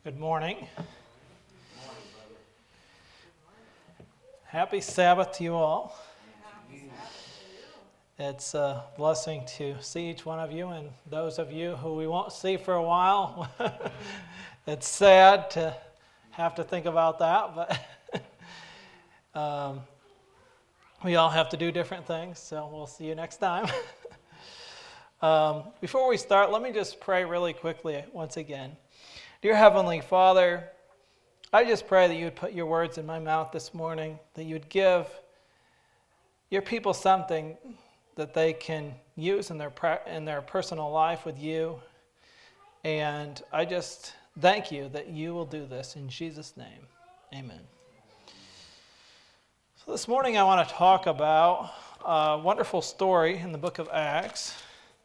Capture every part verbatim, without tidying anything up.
Good morning. Happy Sabbath to you all. It's a blessing to see each one of you, and those of you who we won't see for a while. It's sad to have to think about that, but um, we all have to do different things, so we'll see you next time. um, before we start, let me just pray really quickly once again. Dear Heavenly Father, I just pray that you would put your words in my mouth this morning, that you would give your people something that they can use in their in their personal life with you. And I just thank you that you will do this in Jesus' name. Amen. So this morning I want to talk about a wonderful story in the book of Acts.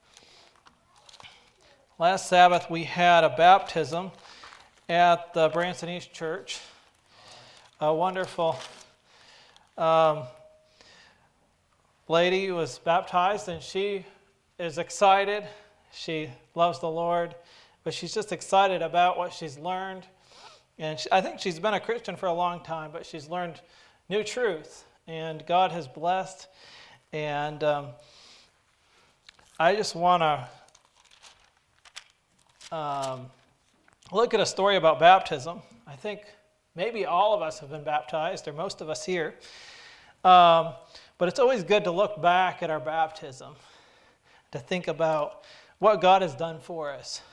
Last Sabbath we had a baptism at the Branson East Church. A wonderful um, lady was baptized, and she is excited. She loves the Lord, but she's just excited about what she's learned. And she, I think she's been a Christian for a long time, but she's learned new truth, and God has blessed. And um, I just want to um, look at a story about baptism. I think maybe all of us have been baptized, or most of us here. Um, but it's always good to look back at our baptism, to think about what God has done for us.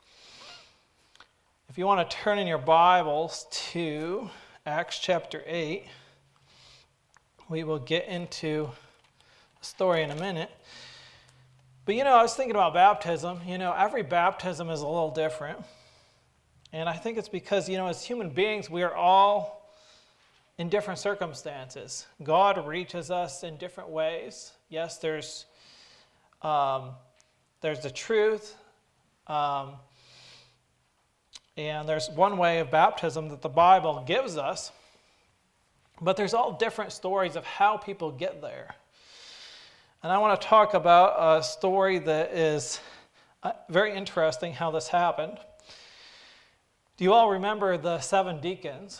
If you want to turn in your Bibles to Acts chapter eight, we will get into the story in a minute. But you know, I was thinking about baptism. You know, every baptism is a little different. And I think it's because, you know, as human beings, we are all in different circumstances. God reaches us in different ways. Yes, there's um, there's the truth. Um, and there's one way of baptism that the Bible gives us. But there's all different stories of how people get there. And I want to talk about a story that is very interesting, how this happened. Do you all remember the seven deacons?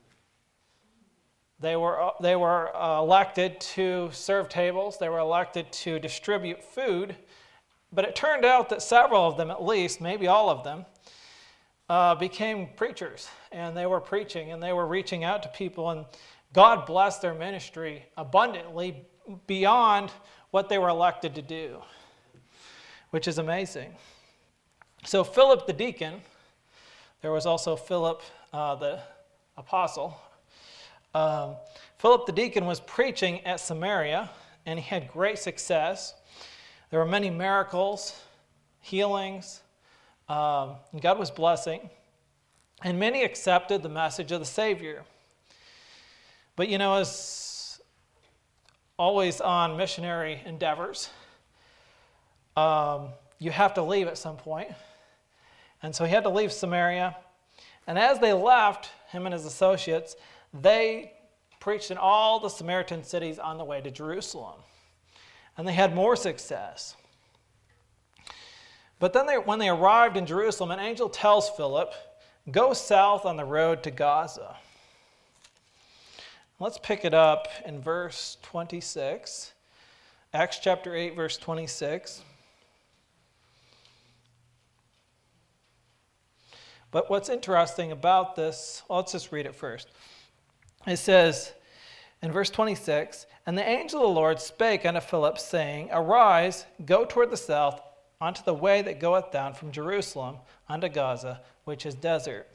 They were they were uh, elected to serve tables. They were elected to distribute food. But it turned out that several of them, at least, maybe all of them, uh, became preachers. And they were preaching, and they were reaching out to people. And God blessed their ministry abundantly beyond what they were elected to do, which is amazing. So Philip the deacon, there was also Philip uh, the apostle. Um, Philip the deacon was preaching at Samaria, and he had great success. There were many miracles, healings, um, and God was blessing. And many accepted the message of the Savior. But you know, as always on missionary endeavors, um, you have to leave at some point. And so he had to leave Samaria. And as they left, him and his associates, they preached in all the Samaritan cities on the way to Jerusalem. And they had more success. But then they, when they arrived in Jerusalem, an angel tells Philip, go south on the road to Gaza. Let's pick it up in verse twenty-six. Acts chapter eight, verse twenty-six. But what's interesting about this, well, let's just read it first. It says in verse twenty-six, and the angel of the Lord spake unto Philip, saying, arise, go toward the south, unto the way that goeth down from Jerusalem unto Gaza, which is desert.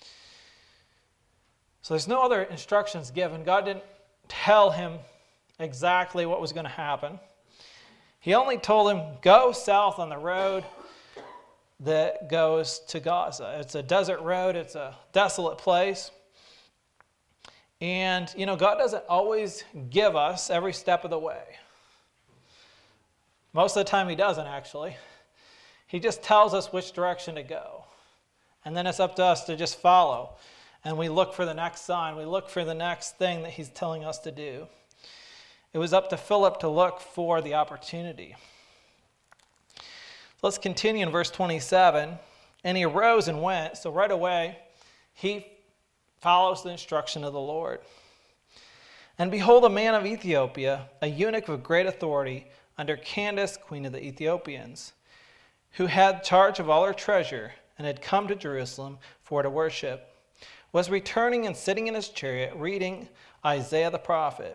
So there's no other instructions given. God didn't tell him exactly what was going to happen. He only told him, go south on the road that goes to Gaza. It's a desert road. It's a desolate place. And, you know, God doesn't always give us every step of the way. Most of the time he doesn't, actually. He just tells us which direction to go. And then it's up to us to just follow. And we look for the next sign. We look for the next thing that he's telling us to do. It was up to Philip to look for the opportunity. Let's continue in verse twenty-seven. And he arose and went. So right away, he follows the instruction of the Lord. And behold, a man of Ethiopia, a eunuch of great authority, under Candace, queen of the Ethiopians, who had charge of all her treasure, and had come to Jerusalem for to worship, was returning and sitting in his chariot, reading Isaiah the prophet.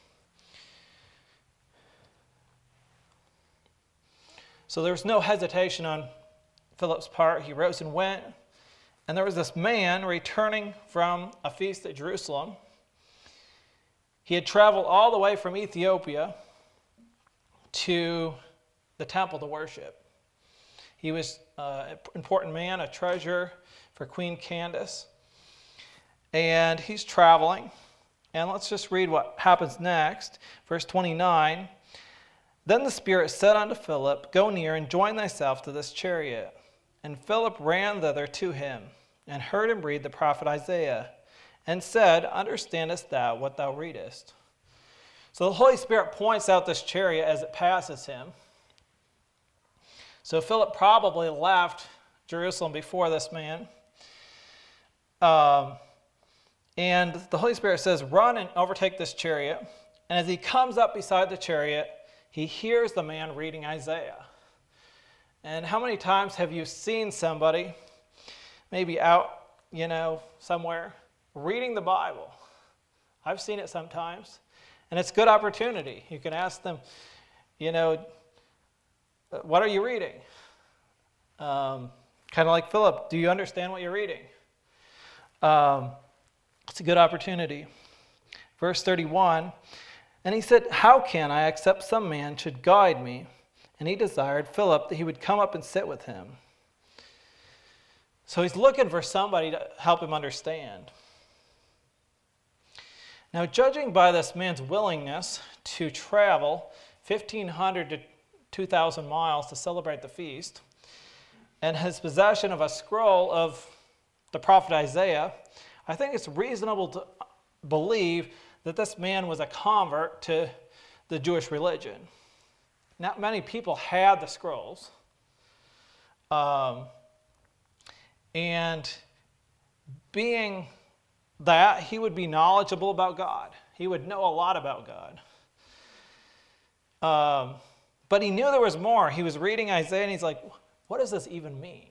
So there was no hesitation on Philip's part. He rose and went. And there was this man returning from a feast at Jerusalem. He had traveled all the way from Ethiopia to the temple to worship. He was an important man, a treasurer for Queen Candace. And he's traveling. And let's just read what happens next. Verse twenty-nine. Then the Spirit said unto Philip, Go near and join thyself to this chariot. And Philip ran thither to him, and heard him read the prophet Isaiah, and said, Understandest thou what thou readest? So the Holy Spirit points out this chariot as it passes him. So Philip probably left Jerusalem before this man. Um, and the Holy Spirit says, Run and overtake this chariot. And as he comes up beside the chariot, he hears the man reading Isaiah. And how many times have you seen somebody, maybe out, you know, somewhere, reading the Bible? I've seen it sometimes. And it's a good opportunity. You can ask them, you know, what are you reading? Um, kind of like Philip, do you understand what you're reading? Um, it's a good opportunity. Verse thirty-one, and he said, How can I, except some man should guide me? And he desired Philip that he would come up and sit with him. So he's looking for somebody to help him understand. Now, judging by this man's willingness to travel fifteen hundred to two thousand miles to celebrate the feast, and his possession of a scroll of the prophet Isaiah, I think it's reasonable to believe that this man was a convert to the Jewish religion. Not many people had the scrolls. Um, and being that, he would be knowledgeable about God. He would know a lot about God. Um, but he knew there was more. He was reading Isaiah and he's like, what does this even mean?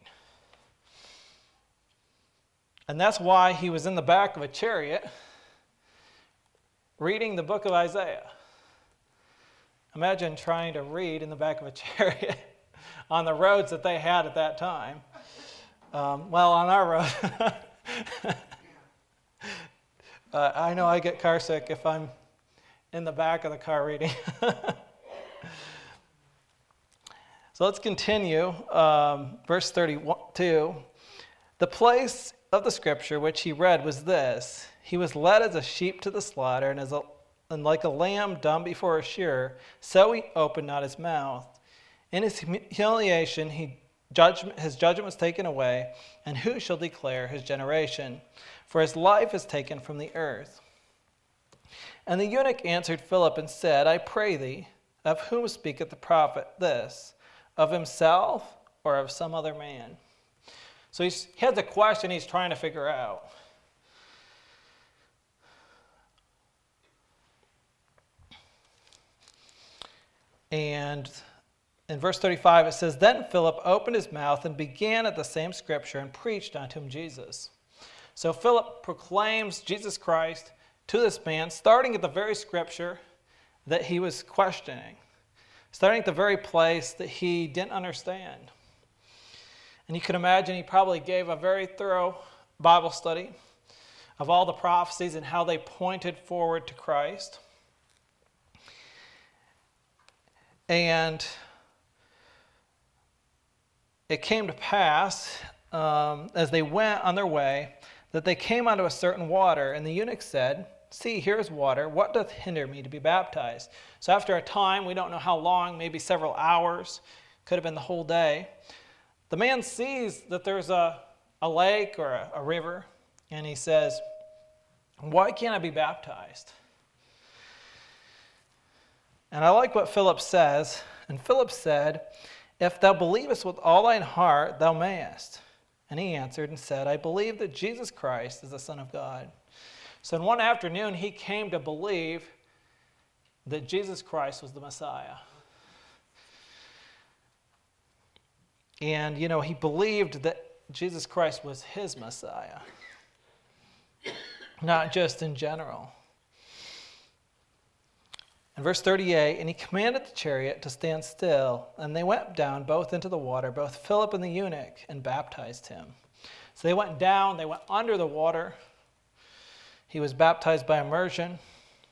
And that's why he was in the back of a chariot reading the book of Isaiah. Imagine trying to read in the back of a chariot on the roads that they had at that time. Um, well, on our road, uh, I know I get car sick if I'm in the back of the car reading. So let's continue. Um, verse thirty-two. The place of the scripture which he read was this: He was led as a sheep to the slaughter, and as a And like a lamb dumb before a shearer, so he opened not his mouth. In his humiliation, he judgment, his judgment was taken away, and who shall declare his generation? For his life is taken from the earth. And the eunuch answered Philip and said, I pray thee, of whom speaketh the prophet this? Of himself or of some other man? So he's, he has a question he's trying to figure out. And in verse thirty-five it says, Then Philip opened his mouth and began at the same scripture and preached unto him Jesus. So Philip proclaims Jesus Christ to this man, starting at the very scripture that he was questioning, starting at the very place that he didn't understand. And you can imagine he probably gave a very thorough Bible study of all the prophecies and how they pointed forward to Christ. And it came to pass, um, as they went on their way, that they came unto a certain water. And the eunuch said, See, here is water. What doth hinder me to be baptized? So after a time, we don't know how long, maybe several hours, could have been the whole day, the man sees that there's a, a lake or a, a river, and he says, Why can't I be baptized? And I like what Philip says. And Philip said, If thou believest with all thine heart, thou mayest. And he answered and said, I believe that Jesus Christ is the Son of God. So in one afternoon, he came to believe that Jesus Christ was the Messiah. And, you know, he believed that Jesus Christ was his Messiah, not just in general. In verse thirty-eight, and he commanded the chariot to stand still, and they went down both into the water, both Philip and the eunuch, and baptized him. So they went down, they went under the water. He was baptized by immersion.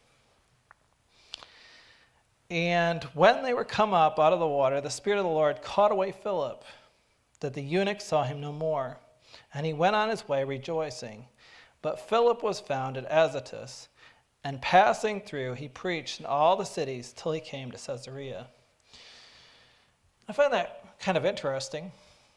And when they were come up out of the water, the Spirit of the Lord caught away Philip, that the eunuch saw him no more. And he went on his way rejoicing. But Philip was found at Azotus, and passing through, he preached in all the cities till he came to Caesarea. I find that kind of interesting.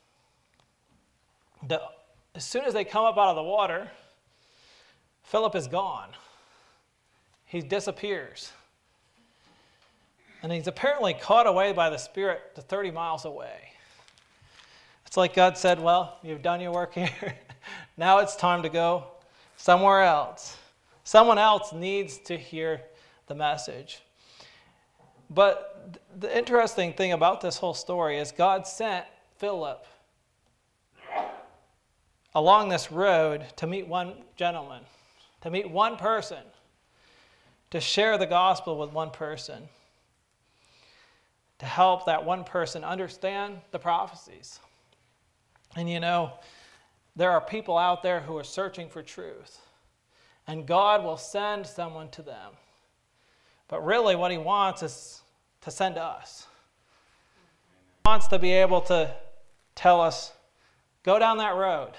That as soon as they come up out of the water, Philip is gone. He disappears. And he's apparently caught away by the Spirit to thirty miles away. It's like God said, well, you've done your work here. Now it's time to go somewhere else. Someone else needs to hear the message. But the interesting thing about this whole story is God sent Philip along this road to meet one gentleman, to meet one person, to share the gospel with one person, to help that one person understand the prophecies. And you know, there are people out there who are searching for truth, and God will send someone to them. But really what he wants is to send us. He wants to be able to tell us, go down that road.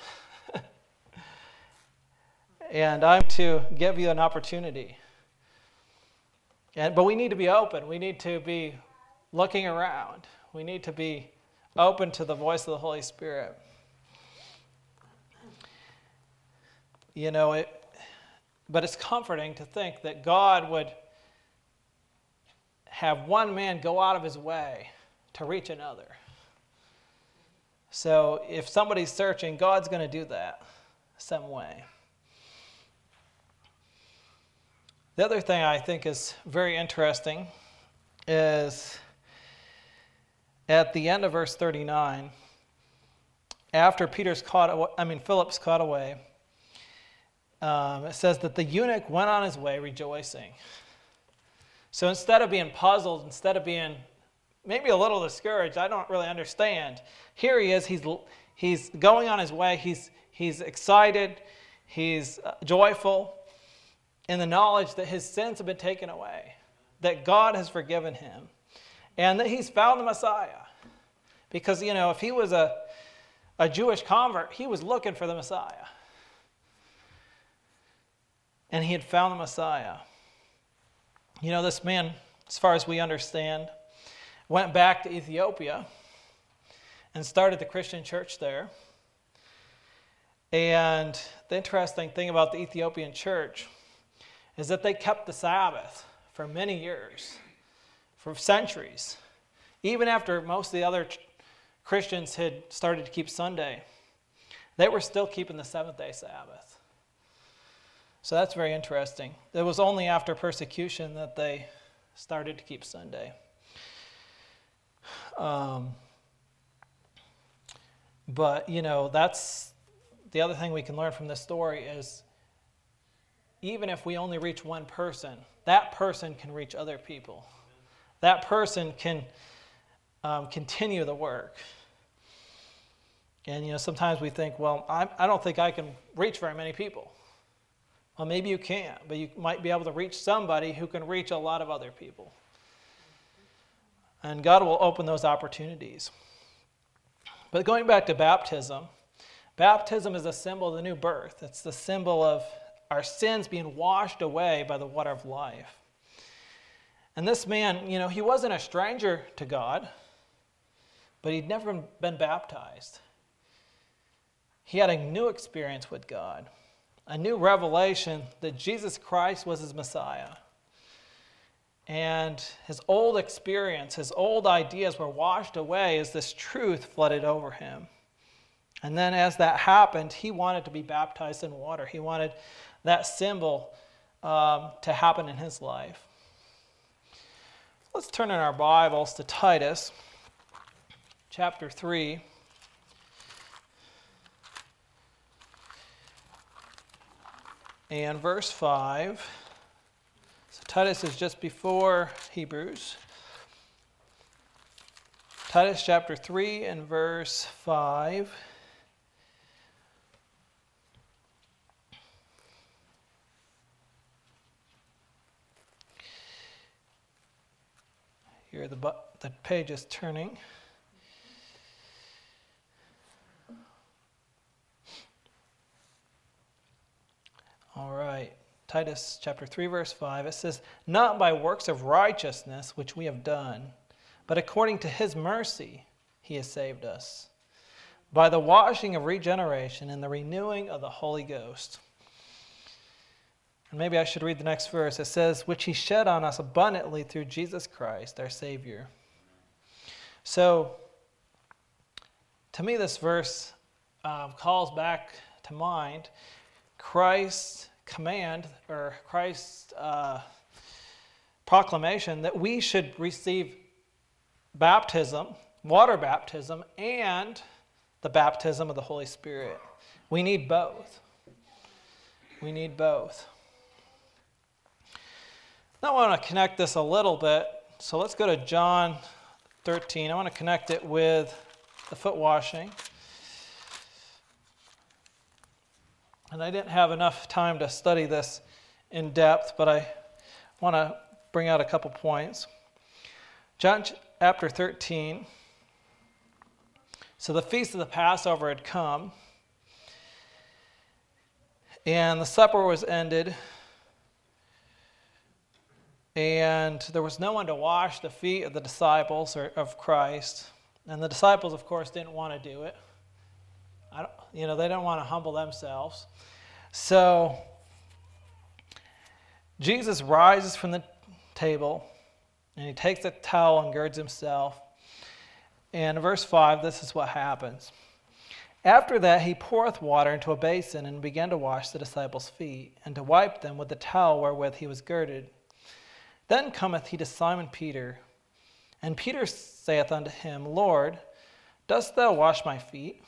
And I'm to give you an opportunity. And, but we need to be open. We need to be looking around. We need to be open to the voice of the Holy Spirit. You know, it, but it's comforting to think that God would have one man go out of his way to reach another. So if somebody's searching, God's going to do that some way. The other thing I think is very interesting is at the end of verse thirty-nine, after Peter's caught, I mean Philip's caught away, um, it says that the eunuch went on his way rejoicing. So instead of being puzzled, instead of being maybe a little discouraged, I don't really understand. Here he is. He's he's going on his way. He's he's excited. He's joyful in the knowledge that his sins have been taken away, that God has forgiven him, and that he's found the Messiah. Because, you know, if he was a, a Jewish convert, he was looking for the Messiah. And he had found the Messiah. You know, this man, as far as we understand, went back to Ethiopia and started the Christian church there. And the interesting thing about the Ethiopian church is that they kept the Sabbath for many years, for centuries. Even after most of the other Christians had started to keep Sunday, they were still keeping the seventh-day Sabbath. So that's very interesting. It was only after persecution that they started to keep Sunday. Um, but, you know, that's the other thing we can learn from this story is even if we only reach one person, that person can reach other people. That person can um, continue the work. And, you know, sometimes we think, well, I, I don't think I can reach very many people. Well, maybe you can't, but you might be able to reach somebody who can reach a lot of other people. And God will open those opportunities. But going back to baptism, baptism is a symbol of the new birth. It's the symbol of our sins being washed away by the water of life. And this man, you know, he wasn't a stranger to God, but he'd never been baptized. He had a new experience with God, a new revelation that Jesus Christ was his Messiah. And his old experience, his old ideas were washed away as this truth flooded over him. And then as that happened, he wanted to be baptized in water. He wanted that symbol um, to happen in his life. Let's turn in our Bibles to Titus chapter three. And verse five. So Titus is just before Hebrews. Titus chapter three and verse five. Here the, bu- the page is turning. All right, Titus chapter three, verse five, it says, "Not by works of righteousness which we have done, but according to his mercy he has saved us, by the washing of regeneration and the renewing of the Holy Ghost." And maybe I should read the next verse. It says, "Which he shed on us abundantly through Jesus Christ, our Savior." So, to me, this verse um, calls back to mind Christ's command, or Christ's uh, proclamation that we should receive baptism, water baptism, and the baptism of the Holy Spirit. We need both. We need both. Now I want to connect this a little bit. So let's go to John thirteen. I want to connect it with the foot washing. And I didn't have enough time to study this in depth, but I want to bring out a couple points. John chapter thirteen. So the feast of the Passover had come, and the supper was ended, and there was no one to wash the feet of the disciples or of Christ. And the disciples, of course, didn't want to do it. I don't, you know, they didn't want to humble themselves. So Jesus rises from the table, and he takes a towel and girds himself. And in verse five, this is what happens. "After that, he poureth water into a basin and began to wash the disciples' feet, and to wipe them with the towel wherewith he was girded. Then cometh he to Simon Peter, and Peter saith unto him, Lord, dost thou wash my feet?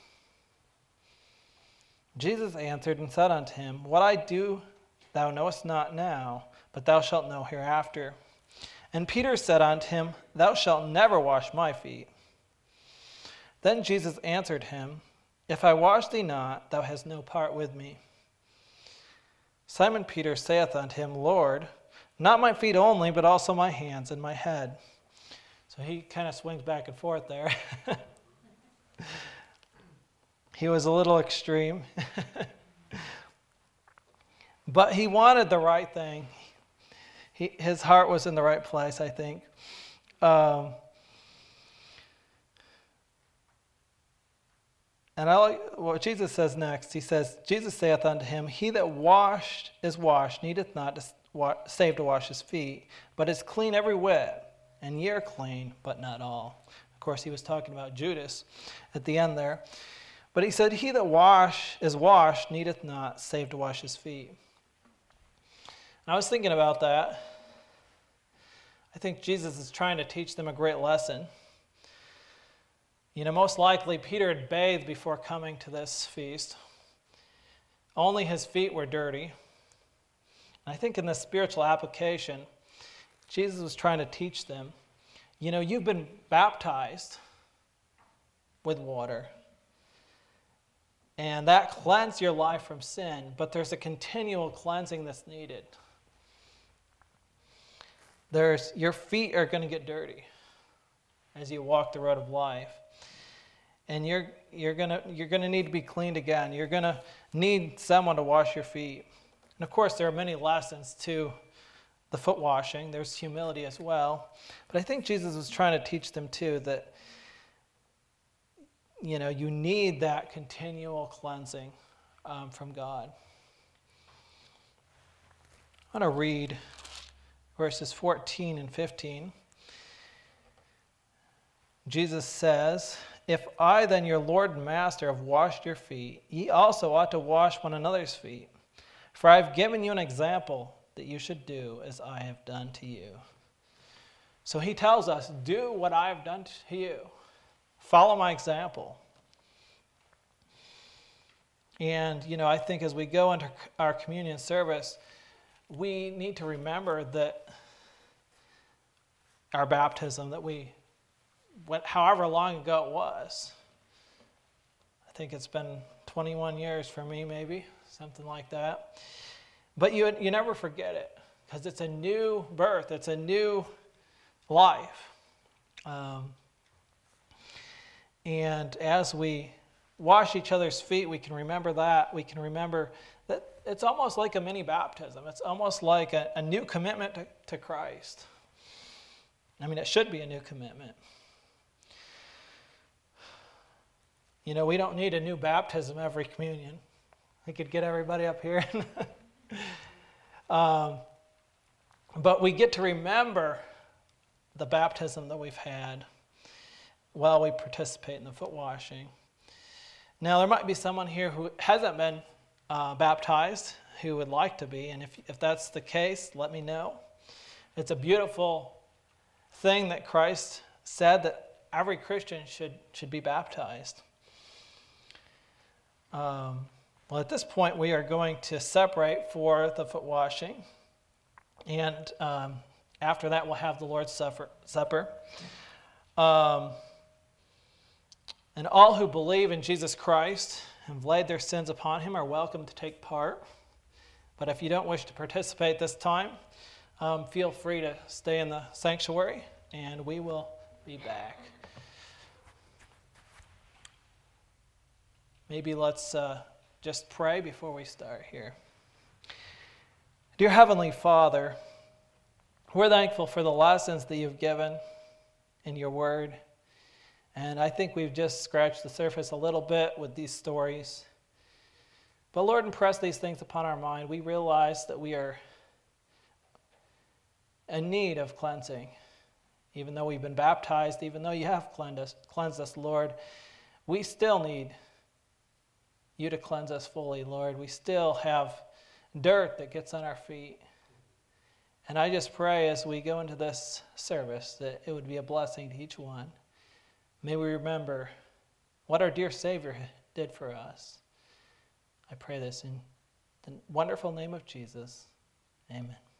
Jesus answered and said unto him, What I do thou knowest not now, but thou shalt know hereafter. And Peter said unto him, Thou shalt never wash my feet. Then Jesus answered him, If I wash thee not, thou hast no part with me. Simon Peter saith unto him, Lord, not my feet only, but also my hands and my head. So he kind of swings back and forth there. He was a little extreme. But he wanted the right thing. He, his heart was in the right place, I think. Um, and I like what Jesus says next. He says, Jesus saith unto him, He that washed is washed, needeth not to wa- save to wash his feet, but is clean every whit, and ye are clean, but not all. Of course, he was talking about Judas at the end there. But he said, He that wash is washed, needeth not save to wash his feet. And I was thinking about that. I think Jesus is trying to teach them a great lesson. You know, most likely Peter had bathed before coming to this feast. Only his feet were dirty. And I think in this spiritual application, Jesus was trying to teach them, you know, you've been baptized with water. And that cleansed your life from sin, but there's a continual cleansing that's needed. There's, your feet are going to get dirty as you walk the road of life. And you're you're gonna you're gonna need to be cleaned again. You're gonna need someone to wash your feet. And of course, there are many lessons to the foot washing. There's humility as well. But I think Jesus was trying to teach them too that, you know, you need that continual cleansing um, from God. I want to read verses fourteen and fifteen. Jesus says, If I, then your Lord and Master, have washed your feet, ye also ought to wash one another's feet. For I have given you an example that you should do as I have done to you. So he tells us, do what I have done to you. Follow my example. And, you know, I think as we go into our communion service, we need to remember that our baptism, that we went however long ago it was. I think it's been twenty-one years for me, maybe, something like that. But you you never forget it, because it's a new birth. It's a new life. Um, and as we wash each other's feet, we can remember that. We can remember that it's almost like a mini baptism. It's almost like a, a new commitment to, to Christ. I mean, it should be a new commitment. You know, we don't need a new baptism every communion. We could get everybody up here. um, but we get to remember the baptism that we've had while we participate in the foot washing. Now, there might be someone here who hasn't been uh, baptized who would like to be, and if, if that's the case, let me know. It's a beautiful thing that Christ said that every Christian should, should be baptized. Um, well, at this point, we are going to separate for the foot washing, and um, after that, we'll have the Lord's Supper. Um, and all who believe in Jesus Christ and have laid their sins upon him are welcome to take part. But if you don't wish to participate this time, um, feel free to stay in the sanctuary, and we will be back. Maybe let's uh, just pray before we start here. Dear Heavenly Father, we're thankful for the lessons that you've given in your word. And I think we've just scratched the surface a little bit with these stories. But Lord, impress these things upon our mind. We realize that we are in need of cleansing. Even though we've been baptized, even though you have cleansed us, cleansed us, Lord, we still need you to cleanse us fully, Lord. We still have dirt that gets on our feet. And I just pray as we go into this service that it would be a blessing to each one. May we remember what our dear Savior did for us. I pray this in the wonderful name of Jesus. Amen.